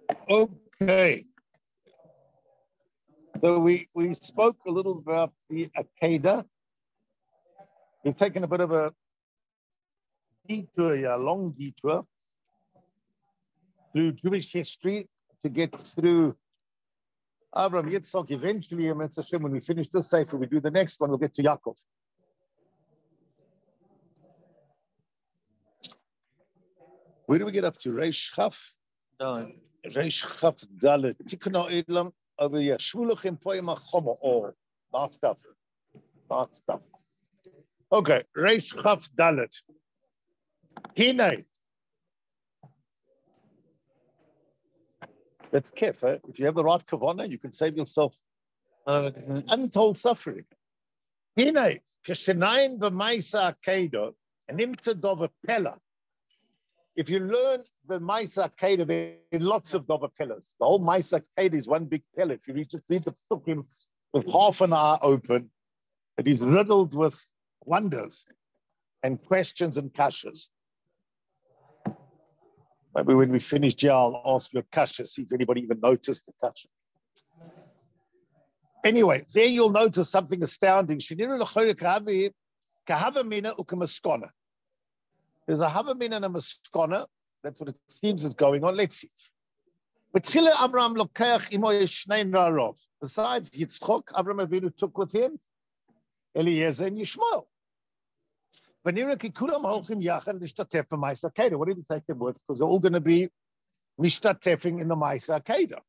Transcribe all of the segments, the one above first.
Okay. So we spoke a little about the Akedah. We've taken a bit of a detour, a long detour through Jewish history to get through Abraham, Yitzchak. Eventually, Hashem, when we finish this sefer, we do the next one, we'll get to Yaakov. Where do we get up to? Reish Chaf? No. Reish Chaf Dalet. Tikkun Ha'olam over here. Shmulachim Poyim HaChomo. Oh, last stuff. Okay, Reish Chaf Dalet. Hine. That's kef. If you have the right kavanah, you can save yourself untold suffering. Hine. Keshenayin b'maisa akedo. Nimtza dova pella. If you learn the Maisa Akedah, there are lots of Dover pillars. The whole Maisa Akedah is one big pillar. If you just read the Psukim with half an hour open, it is riddled with wonders and questions and kashas. Maybe when we finish here, I'll ask you a kasha, see if anybody even noticed the kasha. Anyway, there you'll notice something astounding. There's a Havamin and a Maskona. That's what it seems is going on. Let's see. Besides Yitzchok, Abraham Avinu took with him Eliezer and Yishmael. What did he take them with? Because they're all going to be mishtatefing in the Maisa Akedah.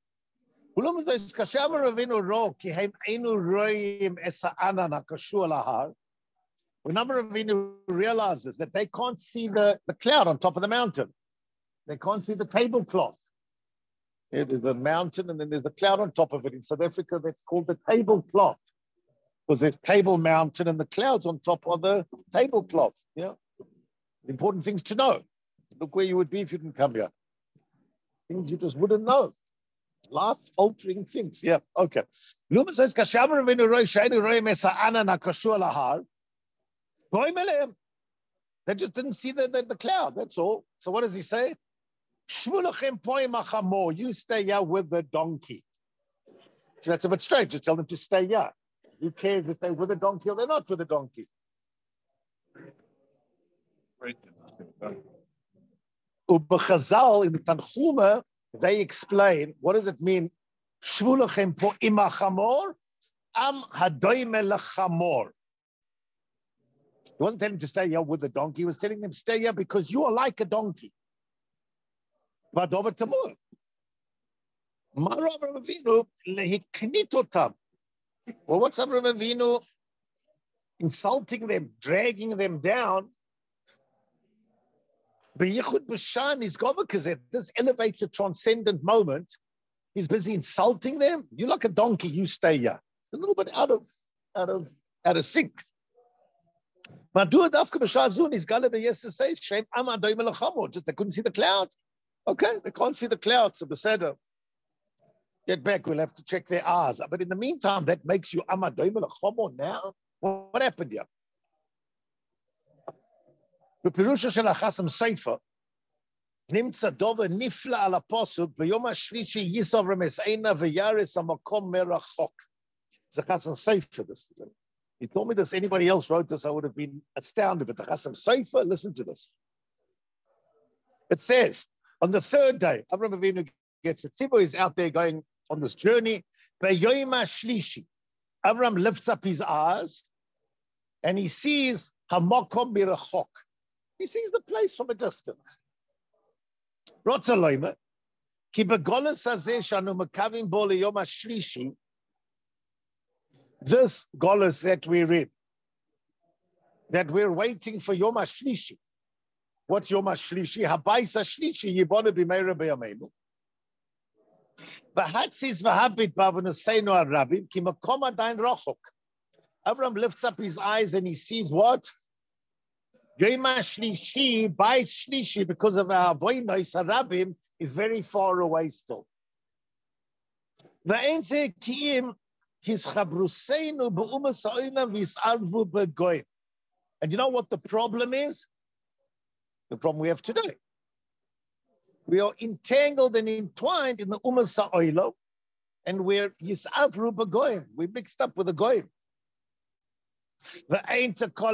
When Avinu realizes that they can't see the cloud on top of the mountain, they can't see the tablecloth. There's a mountain and then there's the cloud on top of it. In South Africa, that's called the tablecloth, because there's Table Mountain and the clouds on top of the tablecloth. Yeah, important things to know. Look where you would be if you didn't come here. Things you just wouldn't know. Life-altering things. Yeah. Okay. They just didn't see the cloud, that's all. So what does he say? You stay here with the donkey. So that's a bit strange. Just tell them to stay here. Who cares if they're with a donkey or they're not with a donkey? Chazal in the Tanchuma, they explain, what does it mean? Shvulachem po imachamor, am hadoim elachamor. He wasn't telling them to stay here with the donkey. He was telling them, stay here because you are like a donkey. Well, what's Abraham Avinu insulting them, dragging them down? B'yichud b'shan is govakazet. This elevates a transcendent moment. He's busy insulting them. You're like a donkey. You stay here. It's a little bit out of sync. Just they couldn't see the cloud. Okay, they can't see the cloud. So Beseder, get back. We'll have to check their eyes. But in the meantime, that makes you Amadoim Elachamo now. What happened here? The Pirusha Shel HaChasam Sefer Nimtza Dova Nifla Al HaPosuk B'Yom HaShlishi Yisav Remeseina V'Yaris HaMakom Merachok. It's a Chasam Sefer. This. He told me this. Anybody else wrote this, I would have been astounded. But the Chasam Sefer, listen to this. It says, on the third day, Abraham Avinu gets a tzibur. He's out there going on this journey. B'Yom HaShlishi, Abraham lifts up his eyes and he sees Hamakom Mirachok. He sees the place from a distance. Rotzaloyma, ki b'golos hazeh shanu makavim bo liyom hashlishi. This golos that we're in, that we're waiting for Yom HaShlishi. What's Yom HaShlishi? Habayis HaShlishi yibonu b'meira b'yameinu. V'hatzis v'habit b'avonoseinu harabim ki makom adayin rachok. Abraham lifts up his eyes and he sees what? Yom HaShlishi, Bayis Shlishi, because of our avonos harabim, is very far away still. V'en zeh ki'im his chabruseinu b'umas ha'olam v'yis'arvu b'goyim. And you know what the problem is? The problem we have today. We are entangled and entwined in the Umas Ha'olam, and we're Yisavru B'Goyim. We're mixed up with the Goyim. And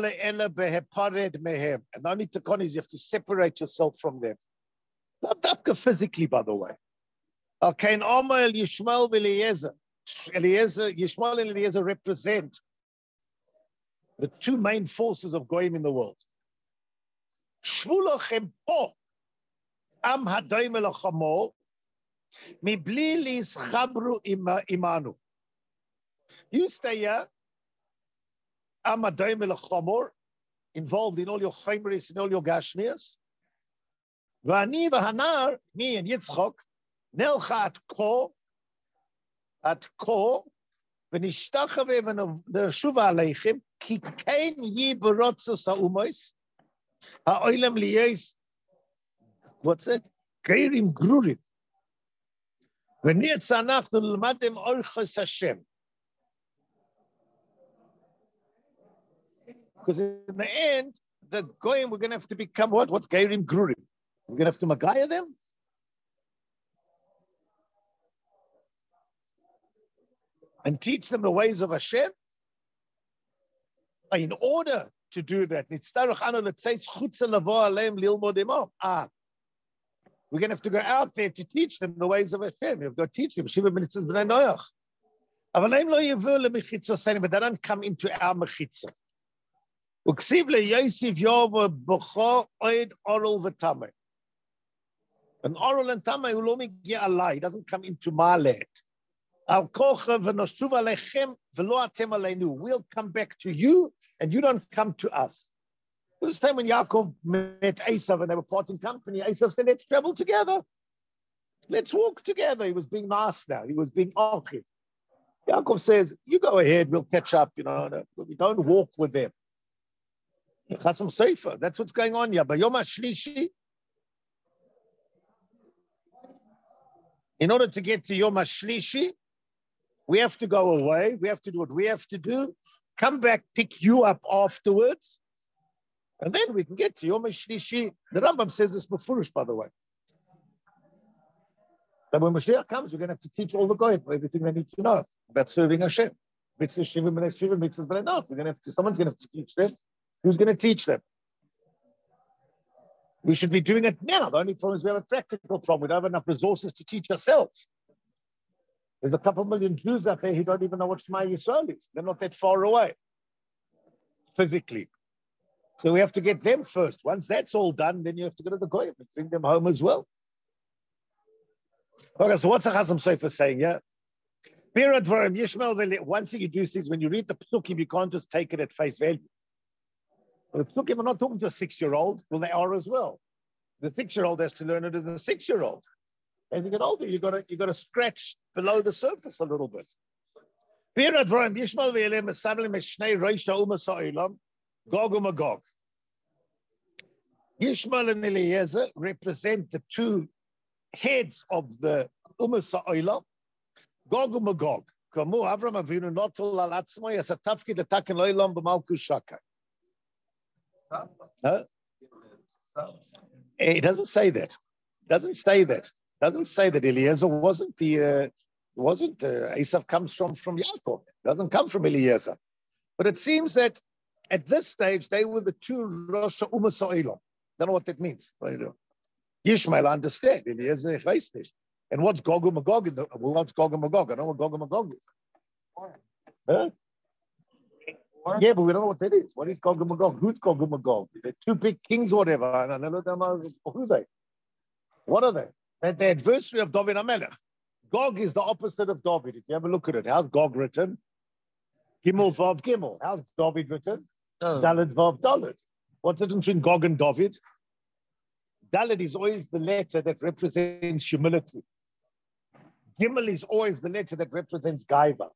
the only takon is you have to separate yourself from them. Not dafka physically, by the way. Okay, Yishmael and Eliezer represent the two main forces of Goyim in the world. Shvulochem po am hadoim elachamo mibli lischabru imanu. You stay here, am hadoim elachamo, involved in all your chaymeris and all your gashmias. V'ani v'hanar, me and Yitzchok, nelcha at ko, v'nishtachave v'neshuva aleichem, ki kein yi berotzus ha'umois, ha'oilem liyes, what's it? Geirim grurim. V'nirtz anachnu l'madem orchos Hashem. Because in the end, the goyim, we're going to have to become what? What's Geirim grurim? We're going to have to magaya them? And teach them the ways of Hashem? In order to do that, we're going to have to go out there to teach them the ways of Hashem. You've got to teach them. But they don't come into our mechitza. An oral and tamei will only get a lie. He doesn't come into my land. We'll come back to you, and you don't come to us. It was the same when Yaakov met Esav and they were parting company. Esav said, let's travel together. Let's walk together. He was being nice now. He was being achid. Yaakov says, you go ahead, we'll catch up. We don't walk with them. Chasam Sefer, that's what's going on here. But Yom HaShlishi, in order to get to Yom HaShlishi, we have to go away. We have to do what we have to do. Come back, pick you up afterwards. And then we can get to Yom HaShlishi. The Rambam says this befurish, by the way. That when Mashiach comes, we're going to have to teach all the Goyim everything they need to know about serving Hashem. Mitzvah Shivim, mitzvahs, but enough. Someone's going to have to teach them. Who's going to teach them? We should be doing it now. The only problem is we have a practical problem. We don't have enough resources to teach ourselves. There's a couple million Jews out there who don't even know what Shema Yisrael is. They're not that far away, physically. So we have to get them first. Once that's all done, then you have to go to the Goyim and bring them home as well. Okay, so what's the Chasam Sofer saying? Yeah. Once you do things, when you read the Psukim, you can't just take it at face value. But the Psukim are not talking to a 6-year-old. Well, they are as well. The 6-year-old has to learn it as a 6-year-old. As you get older, you got to scratch below the surface a little bit. Gog and Magog. Yishmael and Eliezer represent the two heads of the Umas Ha'olam. Gog and Magog. Kamu Avram Avinu notul al atzmo yasatafki detaken lo'olam b'malkus shakai. It doesn't say that. Doesn't say that Eliezer wasn't Esav comes from Yaakov. Doesn't come from Eliezer. But it seems that at this stage they were the two Rosh Umas Ha'olam. Don't know what that means. Yishmael, I understand. Eliezer, ich weiß nicht. And what's Gog and Magog? What's Gog and Magog? I don't know what Gog and Magog is. Huh? Yeah, but we don't know what that is. What is Gog and Magog? Who's Gog and Magog? They're two big kings, whatever. I don't know who's they. What are they? They're the adversary of David HaMelech. Gog is the opposite of David. If you have a look at it, how's Gog written? Gimel Vav Gimel. How's David written? Dalet Vav Dalet. What's the difference between Gog and David? Dalet is always the letter that represents humility. Gimel is always the letter that represents Gaiva.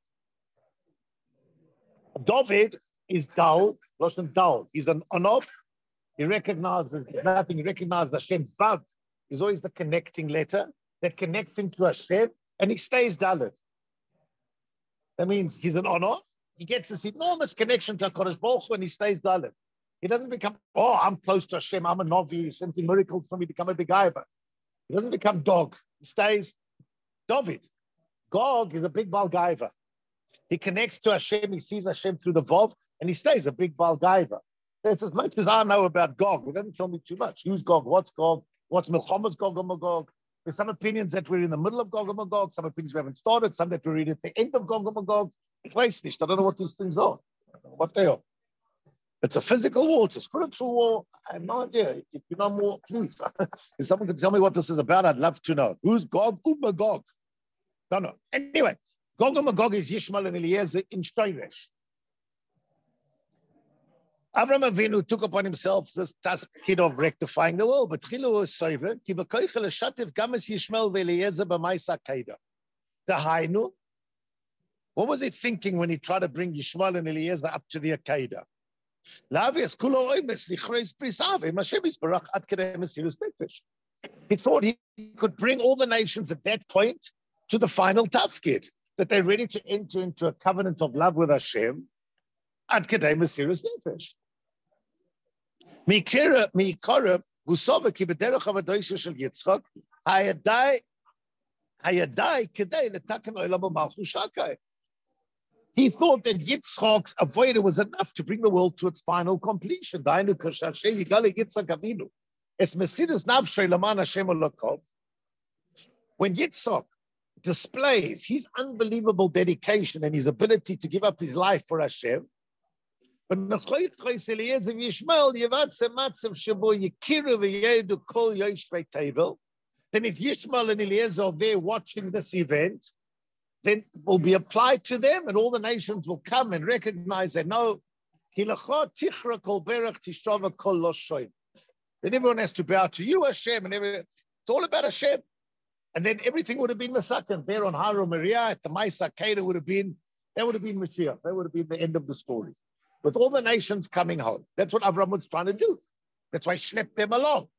David is Dal, Lashon Dal. He's an Anof. He recognizes nothing. He recognizes Hashem's Vav. He's always the connecting letter that connects him to Hashem, and he stays Dalet. That means he's an Anof. He gets this enormous connection to HaKadosh Baruch Hu, and he stays Dalet. He doesn't become, I'm close to Hashem, I'm a Navi, something miracles for me to become a big Gaiva. He doesn't become Gog. He stays David. Gog is a big Balgaiva. He connects to Hashem. He sees Hashem through the Vov, and he stays a big Balgaiva. That's as much as I know about Gog. It doesn't tell me too much. Who's Gog? What's Gog? What's Milchama's Gog and Magog? There's some opinions that we're in the middle of Gog and Magog. Some opinions we haven't started. Some that we're reading at the end of Gog and Magog. I don't know what these things are. I don't know what they are. It's a physical war. It's a spiritual war. I have no idea. If you know more, please. If someone can tell me what this is about, I'd love to know. Who's Gog and Magog? Don't know. Anyway, Gog and Magog is Yishmael and Eliezer in Shtoresh. Avram Avinu took upon himself this task of rectifying the world. But Chilu was sovereign. Ki b'koichel hashatev gamas Yishmael ve'Eliezer b'maisa keida. Dahainu. What was he thinking when he tried to bring Yishmael and Eliezer up to the Akedah? He thought he could bring all the nations at that point to the final tafkid, that they're ready to enter into a covenant of love with Hashem. Ad kedei mesirus nefesh. Mikara gusova ki b'derech havadoisha shel Yitzchak hayadai kedei letaken olam malchus shakai. He thought that Yitzchak's avodah was enough to bring the world to its final completion. When Yitzchak displays his unbelievable dedication and his ability to give up his life for Hashem, then if Yishmael and Eliezer are there watching this event, then it will be applied to them, and all the nations will come and recognize and know. Then everyone has to bow to you, Hashem, and it's all about Hashem. And then everything would have been Masakan. There on Har Moriah at the Maisa Kedah would have been Mashiach. That would have been the end of the story. With all the nations coming home. That's what Avram was trying to do. That's why he schlepped them along.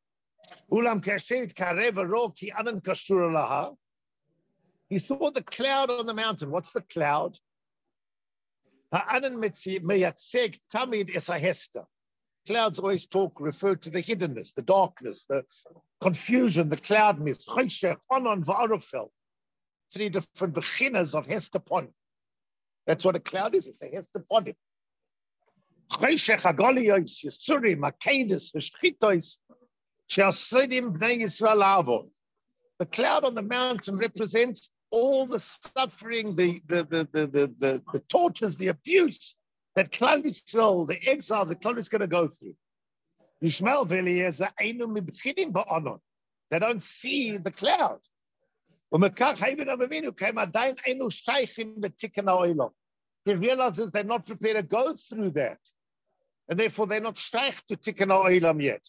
He saw the cloud on the mountain. What's the cloud? Clouds always refer to the hiddenness, the darkness, the confusion, the cloudness. 3 different beginners of Hestapon. That's what a cloud is. It's a Hestapon. The cloud on the mountain represents all the suffering, the tortures, the abuse that Klal Yisrael, the exiles that Klal is going to go through. Yishmael ve'Eliezer einu mibchinim ba'anon. They don't see the cloud. He realizes they're not prepared to go through that, and therefore they're not shaykh to tikkun ha'olam yet.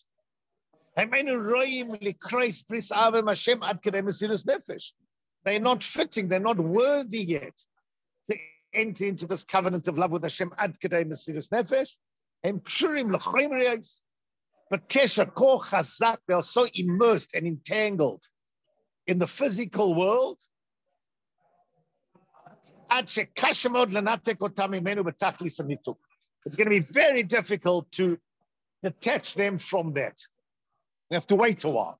They're not fitting, they're not worthy yet to enter into this covenant of love with Hashem ad kedei mesirus nefesh. But kesher kol chazak, they are so immersed and entangled in the physical world. It's going to be very difficult to detach them from that. We have to wait a while.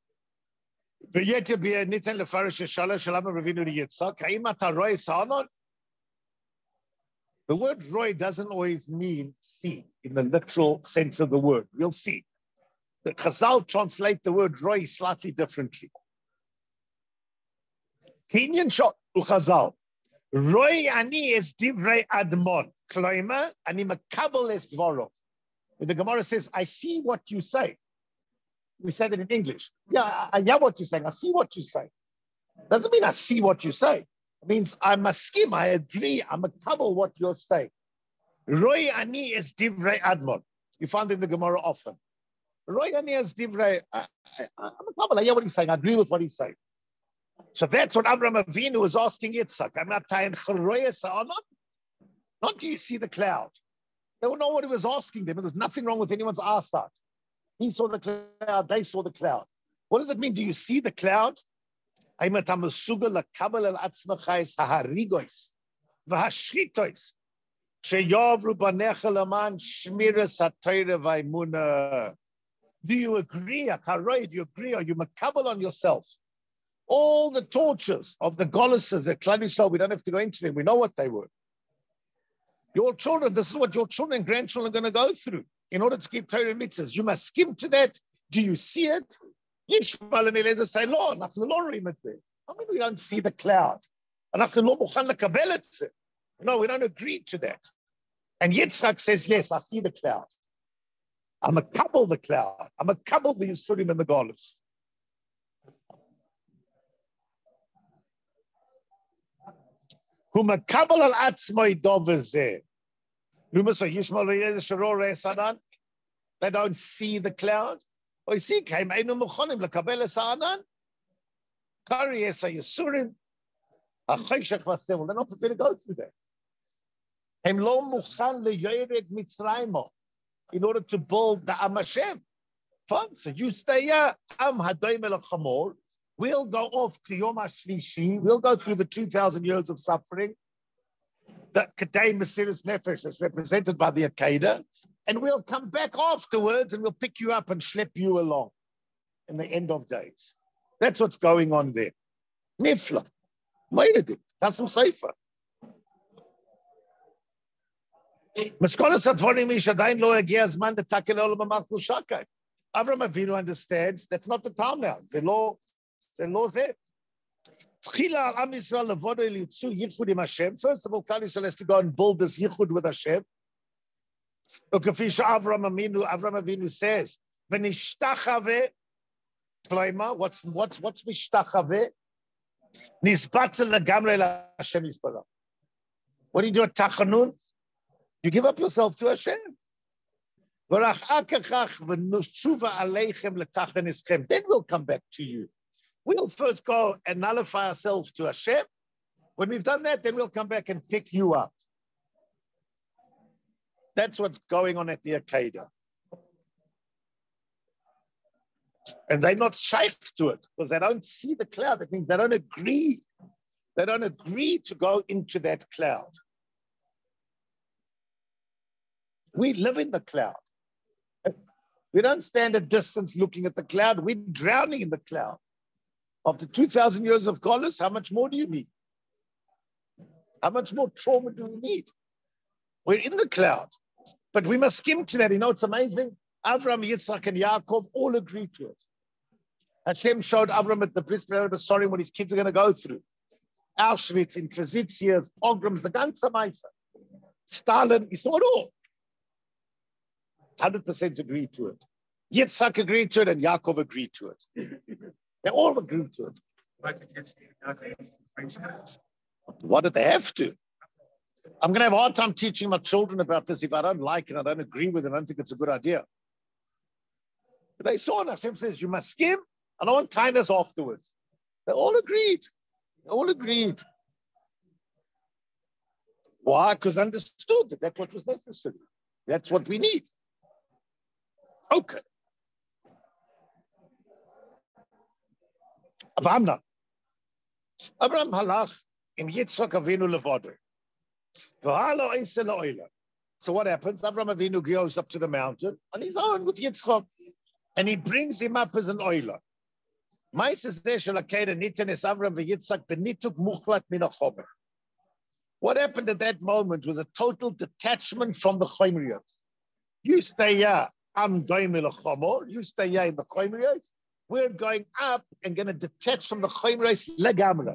The word roy doesn't always mean see in the literal sense of the word. We'll see. The Chazal translate the word roy slightly differently. Kinyan shot Chazal. Roy ani es divrei admon. Kloima ani makabel es dvorov. The Gemara says, I see what you say. We said it in English. Yeah, I hear what you're saying. I see what you say. Doesn't mean I see what you say. It means I maskim, I agree, I'm a couple what you're saying. Roy ani es divrei admon. You find in the Gemara often. Roy ani es divrei. I'm a couple. I hear what he's saying. I agree with what he's saying. So that's what Abraham Avinu was asking Yitzchak. Not do you see the cloud? They don't know what he was asking them. There's nothing wrong with anyone's eyesight. He saw the cloud, they saw the cloud. What does it mean? Do you see the cloud? Do you agree? Do you agree? Are you makabel on yourself? All the tortures of the Goluses that Klal Yisrael, we don't have to go into them. We know what they were. Your children, this is what your children and grandchildren are going to go through in order to keep Torah and mitzvahs. You must skim to that. Do you see it? Yishmael and Eliezer say, "Lo, אנחנו לא רואים את זה." I mean, we don't see the cloud. אנחנו לא מוכן לקבל את זה. No, we don't agree to that. And Yitzchak says, yes, I see the cloud. I'm a couple the cloud. I'm a couple the Yisurim and the Golus. Who makabel al atzmai doveze. They don't see the cloud. Or you see, came einu muchonim lekabel es ha'anan. Kari es ha'yisurim. Ha'choshech v'astem. They're not prepared to go through that. Hem lo muchan leyored mitzrayim. In order to build the Am Hashem. Fine. So you stay here. Am hadoim el chamor. We'll go off to Yom HaShlishi. We'll go through the 2,000 years of suffering. The Kedei Mesiris Nefesh is represented by the Akedah. And we'll come back afterwards and we'll pick you up and schlep you along in the end of days. That's what's going on there. Nifla. Meiredik. That's some safer. Avram Avinu understands that's not the time now. The law there. First of all, Klal Yisrael has to go and build this yichud with Hashem. Avram Avinu says, "V'nishtachave." What's mishtachave? Nisbatel legamrei LaHashem yisbarach. What do you do at Tachanun? You give up yourself to Hashem. Then we'll come back to you. We'll first go and nullify ourselves to Hashem. When we've done that, then we'll come back and pick you up. That's what's going on at the Akedah. And they're not shaykh to it because they don't see the cloud. That means they don't agree. They don't agree to go into that cloud. We live in the cloud. We don't stand a distance looking at the cloud. We're drowning in the cloud. After 2,000 years of Golus, how much more do you need? How much more trauma do we need? We're in the cloud. But we must skim to that. You know, it's amazing. Avram, Yitzchak, and Yaakov all agreed to it. Hashem showed Avram at the Bris Besorim what his kids are going to go through. Auschwitz, Inquisitions, pogroms, the ganze Meise. Stalin, he saw it all. 100% agreed to it. Yitzhak agreed to it and Yaakov agreed to it. They all agreed to it. What did they have to? I'm going to have a hard time teaching my children about this if I don't like it, I don't agree with it, I don't think it's a good idea. But they saw it. Hashem says, you must skim. I don't want kindness afterwards. They all agreed. They all agreed. Why? Because understood that that's what was necessary. That's what we need. Okay. Avraham halach im Yitzchak Avinu levodo. So what happens? Avraham Avinu goes up to the mountain on his own with Yitzchak, and he brings him up as an oiler. What happened at that moment was a total detachment from the Chomeriyot. You stay here. I'm going to the You stay here in the Chomeriyot. We're going up and going to detach from the Chomeriyot legamra.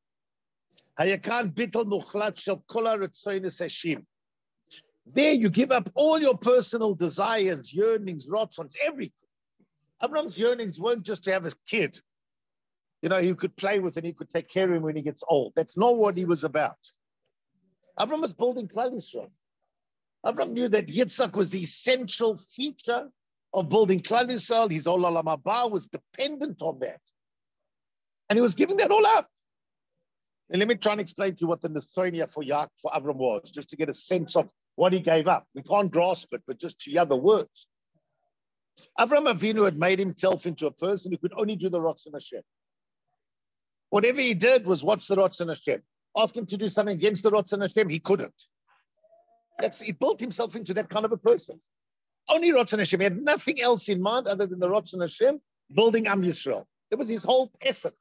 There you give up all your personal desires, yearnings, rotzons, everything. Abraham's yearnings weren't just to have a kid, you know, he could play with and he could take care of him when he gets old. That's not what he was about. Abraham was building Klal Yisrael. Abraham knew that Yitzhak was the essential feature of building Klal Yisrael. His Olam Haba was dependent on that. And he was giving that all up. And let me try and explain to you what the Nethonia for Abraham was, just to get a sense of what he gave up. We can't grasp it, but just to hear the words. Avraham Avinu had made himself into a person who could only do the Ratzon Hashem. Whatever he did was what's the Ratzon Hashem. Ask him to do something against the Ratzon Hashem, he couldn't. He built himself into that kind of a person. Only Ratzon Hashem. He had nothing else in mind other than the Ratzon Hashem, building Am Yisrael. It was his whole essence.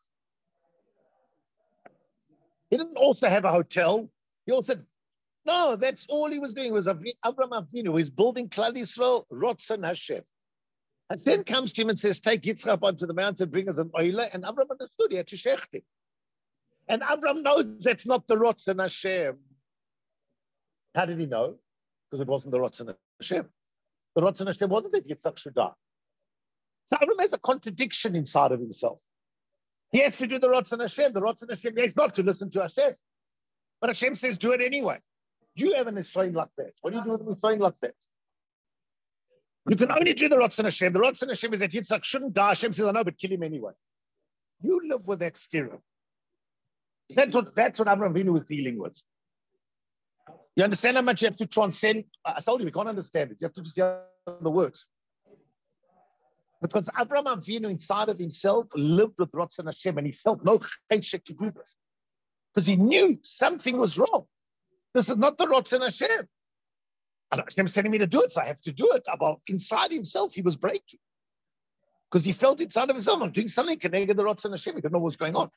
He didn't also have a hotel. He also, no, that's all he was doing. Was Avraham Avinu. He's building Klal Yisrael, Ratzon Hashem. And then comes to him and says, take Yitzchak onto the mountain, bring us an oila. And Avraham understood, he had to shecht him. And Avraham knows that's not the Ratzon Hashem. How did he know? Because it wasn't the Ratzon Hashem. The Ratzon Hashem wasn't that Yitzchak should die. So Avraham has a contradiction inside of himself. He has to do the Ratzon Hashem. The Ratzon Hashem has not to listen to Hashem. But Hashem says, do it anyway. You have an Israel like that. What do you do with an Israel like that? You can only do the Ratzon Hashem. The Ratzon Hashem is that Yitzchak shouldn't die. Hashem says, I know, but kill him anyway. You live with that stereo. That's what Avraham Avinu was dealing with. You understand how much you have to transcend? I told you, we can't understand it. You have to just hear the words. Because Avraham Avinu inside of himself lived with Ratzon Hashem and he felt no cheshek to do this. Because he knew something was wrong. This is not the Ratzon Hashem. And Hashem's telling me to do it, so I have to do it. But inside himself, he was breaking. Because he felt inside of himself, I'm doing something connected to the Ratzon Hashem. He didn't know what's going on.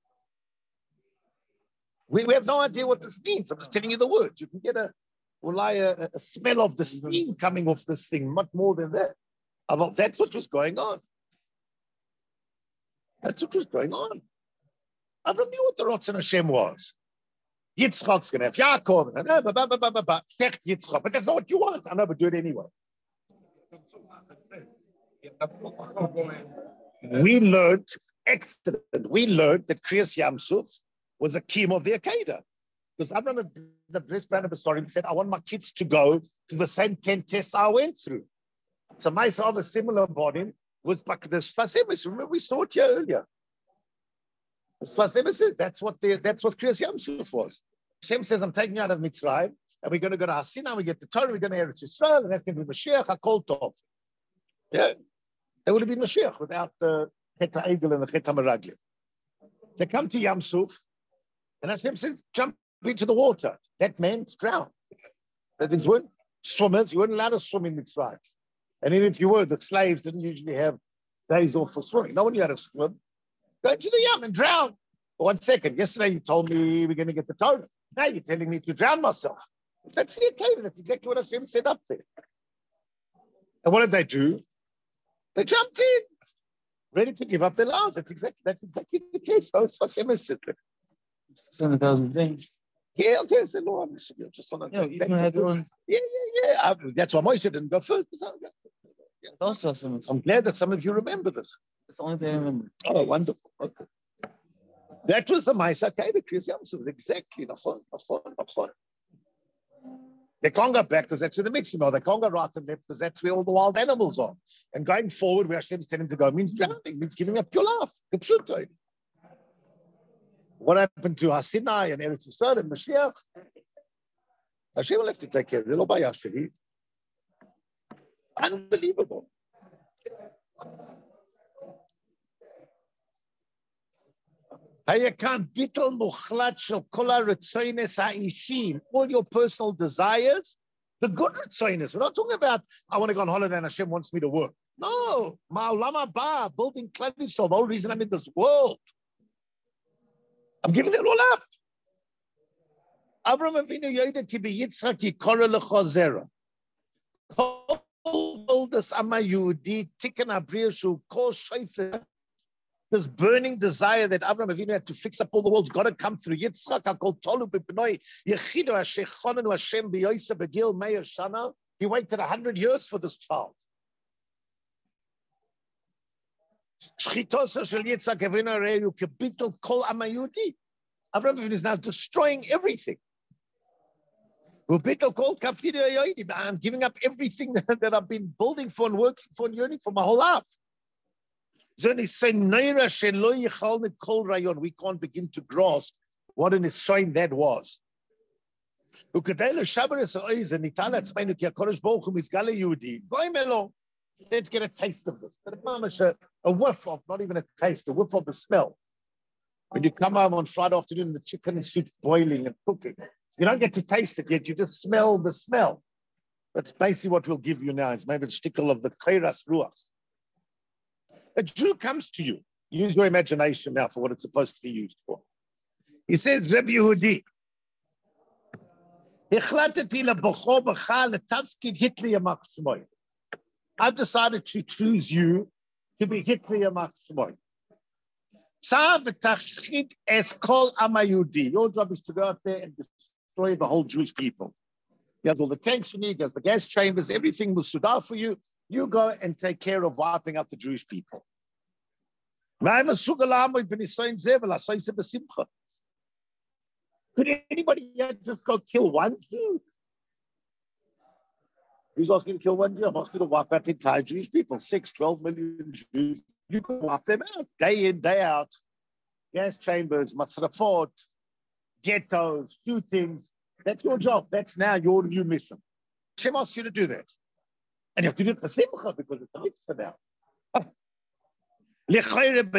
We have no idea what this means. I'm just telling you the words. You can get a smell of the steam coming off this thing, much more than that. Well, that's what was going on. That's what was going on. I don't know what the Ratzon Hashem was. Yitzchak's going to have Yaakov. Yitzchak. But that's not what you want. I know, but do it anyway. We learned, excellent. We learned that Kriyas Yamsuf was a key of the Akedah. Because Abraham, the Bris Brand of the story, said, I want my kids to go to the same 10 tests I went through. So my son, a similar body, was Bakdash Fasimis. Remember, we saw it here earlier. Fasimis said that's what Kriyas Yamsuf was. Hashem says, I'm taking you out of Mitzrayim, and we're going to go to Hasina, we get the Torah, we're going to Eretz Yisrael, and that's going to be Mashiach, HaKol Tov. Yeah. There would have been Mashiach without the Chet HaEgel and the Chet HaMeraglim. They come to Yamsuf, and Hashem says, jump into the water. That man's drowned. That means weren't swimmers, you weren't allowed to swim in Mitzrayim. And even if you were, the slaves didn't usually have days off for swimming. No one knew how to swim. Go into the Yam and drown. 1 second. Yesterday you told me we're going to get the Torah. Now you're telling me to drown myself. That's the occasion. That's exactly what Hashem set up there. And what did they do? They jumped in, ready to give up their lives. That's exactly the case. That's what Hashem said. 7,000 things. Yeah, okay. I said, Lord, I'm just on a you had one. Yeah. That's why Moshe didn't go first. Also, I'm glad that some of you remember this. That's the only thing I remember. Oh, wonderful. Okay. That was the Ma'aseh Akedah, Kriyas Yamsuf. Exactly. Nachon. They can't go back because that's where the Mitzvah are. They can't go right and left because that's where all the wild animals are. And going forward, where Hashem's telling them to go, means drowning, means giving up your life. What happened to Hasinai and Eretz Yisrael and Mashiach? Hashem will have to take care of it. Lo bayah shahid. Unbelievable. All your personal desires, the good retzoinus. We're not talking about, I want to go on holiday and Hashem wants me to work. No, ma'olam haba, building Klal Yisrael, the whole reason I'm in this world. I'm giving it all up. Avraham Avinu yoda ki beYitzchak yikora lecha zera. Kol das ama Yehudi tikkun abriya shu kol shayfer. This burning desire that Avraham Avinu had to fix up all the world's got to come through Yitzchak. HaKol tolu b'bnoi yechido hashechonenu Hashem b'yoysa b'gil meir shana. He waited 100 years for this child. Shchitosa shel Yitzchak Avinu reyu kebitul kol ama Yehudi. Avraham Avinu is now destroying everything. I'm giving up everything that I've been building for and working for and yearning for my whole life. We can't begin to grasp what an Israel that was. Let's get a taste of this. A whiff of, not even a taste, a whiff of the smell. When you come home on Friday afternoon and the chicken is boiling and cooking, you don't get to taste it yet, you just smell the smell. That's basically what we'll give you now. It's maybe the shtickle of the Kairas Ruach. A Jew comes to you. Use your imagination now for what it's supposed to be used for. He says, Rebbe Yehudi, I've decided to choose you to be Hitler Yamach Shmoy. Your job is to go out there and destroy the whole Jewish people. You have all the tanks you need, there's the gas chambers, everything will stood out for you. You go and take care of wiping out the Jewish people. Could anybody just go kill one Jew? Who's asking to kill one Jew? I'm asking to wipe out the entire Jewish people. 12 million Jews. You can wipe them out day in, day out. Gas chambers, masrafot, ghettos, shootings. That's your job. That's now your new mission. Hashem asks you to do that. And you have to do it for simcha because it's a mitzvah now. That's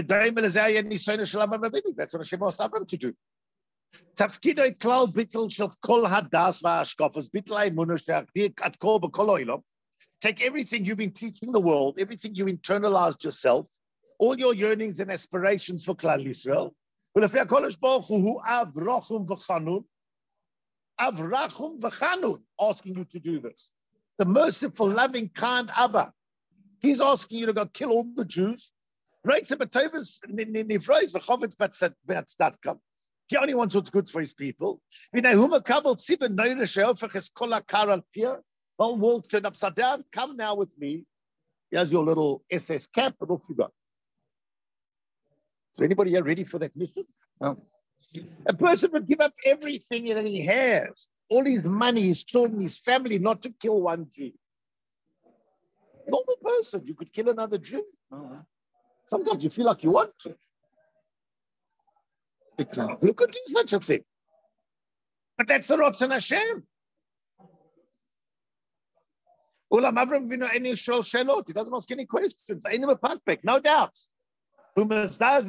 what Hashem asked Abraham to do. Tafkidoi klal bittel shel kol hadas va'ashkafos bittel ha'emunah she'achdir at kol b'kol ha'olam. Take everything you've been teaching the world, everything you internalized yourself, all your yearnings and aspirations for Klal Yisrael. V'lefei HaKadosh Baruch Hu avrachum v'chanun, asking you to do this. The merciful, loving, kind Abba. He's asking you to go kill all the Jews. He only wants what's good for his people. The whole world turned upside down. Come now with me. Here's your little SS cap, and off you go. So anybody here ready for that mission? No. A person would give up everything that he has, all his money, his children, his family, not to kill one Jew. Normal person, you could kill another Jew. Sometimes you feel like you want to. You could do such a thing. But that's the Ratzon Hashem. Ulam Avram Vino any shol shelot. He doesn't ask any questions. No doubt. Just 1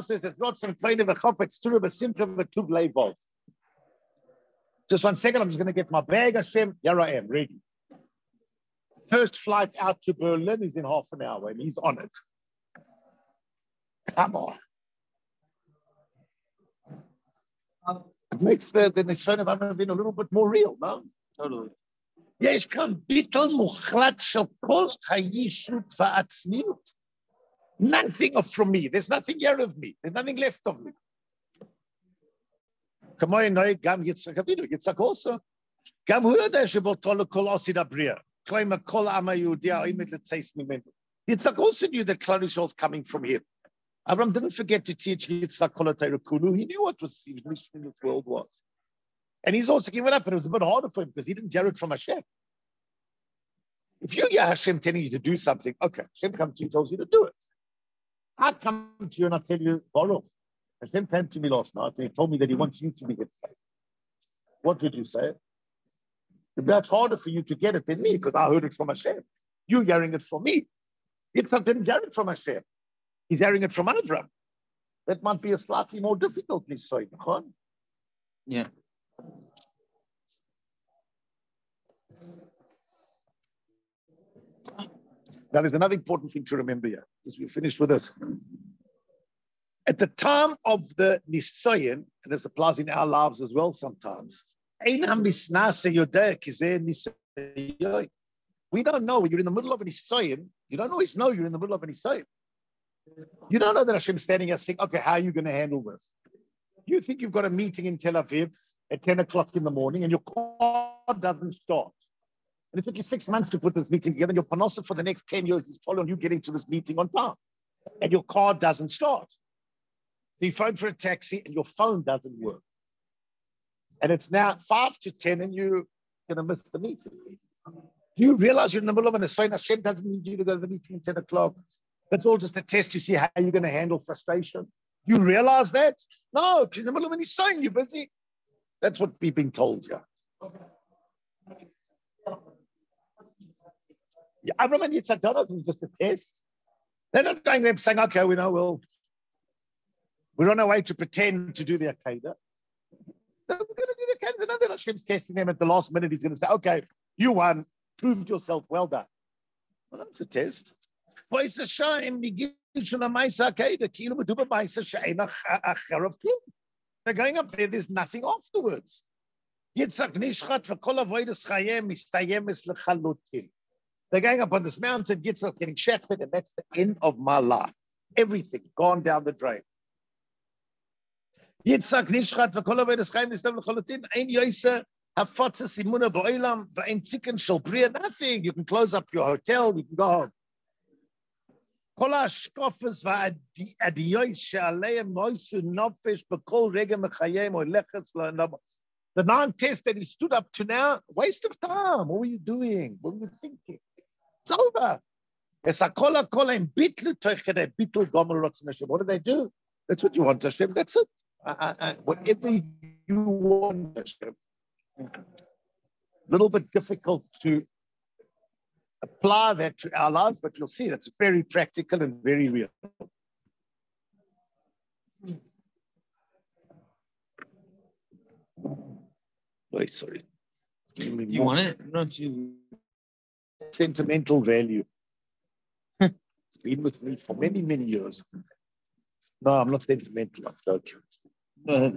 second, I'm just going to get my bag, Hashem. Here I am, ready. First flight out to Berlin is in half an hour, and he's on it. Come on. It makes the Nishon of Avram Avinu a little bit more real, no? Totally. יש כאן ביטול מוחלט של כל הישות והעצמיות. Nothing from me. There's nothing here of me. There's nothing left of me. כמו נוהג גם יצחק אבינו, יצחק also. גם הוא יודע שבאותו לכל עושי הבריאה. כלומר, כל העם היהודי העומד לצייס ממנו. Yitzhak also knew that Klal Yisrael was coming from him. Abraham didn't forget to teach Yitzhak Kol HaTorah Kulu. He knew what his mission in this world was. And he's also given up, and it was a bit harder for him because he didn't hear it from Hashem. If you hear Hashem telling you to do something, okay, Hashem comes to you and tells you to do it. I come to you and I tell you, Baruch, Hashem came to me last night and he told me that he wants you to be his faith. What would you say? That's harder for you to get it than me because I heard it from Hashem. You're hearing it from me. Yitzhak didn't hear it from Hashem. He's hearing it from Avram. That might be a slightly more difficult story. Yeah. Now, there's another important thing to remember here. As we finish with this. At the time of the Nisayon, and this applies in our lives as well sometimes, we don't know when you're in the middle of an Nisayon. You don't always know you're in the middle of an Nisayon. You don't know that Hashem's standing here saying, okay, how are you going to handle this? You think you've got a meeting in Tel Aviv at 10 o'clock in the morning and your car doesn't start. And it took you 6 months to put this meeting together, and your panosa for the next 10 years is following you getting to this meeting on time. And your car doesn't start. You phone for a taxi and your phone doesn't work. And it's now 5 to 10 and you're going to miss the meeting. Do you realize you're in the middle of an Nisayon? Hashem doesn't need you to go to the meeting at 10 o'clock. That's all just a test to see how you're going to handle frustration. You realize that? No, because in the middle of an Nisayon, you're busy. That's what we're being told here. Yeah, Abraham and Yitzhak don't know this is just a test. They're not going there saying, okay, we know we're on our way to pretend to do the Akedah. They're going to do the Akedah. They know that Hashem's testing them at the last minute. He's going to say, okay, you won. proved yourself, well done. Well, that's a test. They're going up there, there's nothing afterwards. They're going up on this mountain, Yitzchak getting shechted, and that's the end of my life. Everything gone down the drain. Yitzchak nishchat v'kol avodas chayim nistam l'cholotin. Ein yoyse hafatzah simuna ba'olam v'ein tikkun shel bria. Nothing. You can close up your hotel. You can go home. Kol ha'ashkofas v'adiyos she'aleim moisu nofesh b'kol rega mechayim or leches la'namos. The 9 tests that he stood up to now, waste of time. What were you doing? What were you thinking? It's over. What do they do? That's what you want, Hashem. That's it. Whatever you want, Hashem. A little bit difficult to apply that to our lives, but you'll see that's very practical and very real. Oh, sorry. You want it? Not you. Sentimental value. It's been with me for many, many years. No, I'm not sentimental. I'm joking.